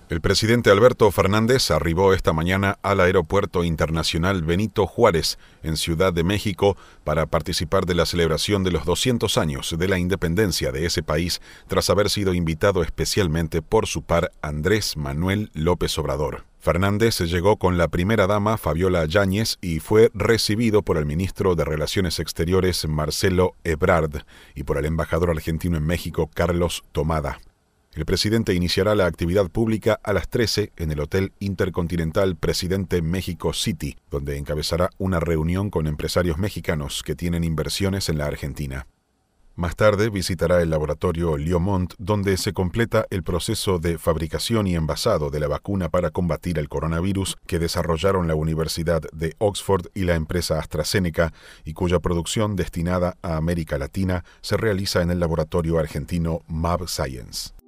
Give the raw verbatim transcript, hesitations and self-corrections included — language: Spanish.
El presidente Alberto Fernández arribó esta mañana al Aeropuerto Internacional Benito Juárez, en Ciudad de México, para participar de la celebración de los doscientos años de la independencia de ese país, tras haber sido invitado especialmente por su par Andrés Manuel López Obrador. Fernández llegó con la primera dama Fabiola Yáñez y fue recibido por el ministro de Relaciones Exteriores Marcelo Ebrard y por el embajador argentino en México Carlos Tomada. El presidente iniciará la actividad pública a las trece en el Hotel Intercontinental Presidente México City, donde encabezará una reunión con empresarios mexicanos que tienen inversiones en la Argentina. Más tarde visitará el laboratorio Liomont, donde se completa el proceso de fabricación y envasado de la vacuna para combatir el coronavirus que desarrollaron la Universidad de Oxford y la empresa AstraZeneca, y cuya producción destinada a América Latina se realiza en el laboratorio argentino Mab Science.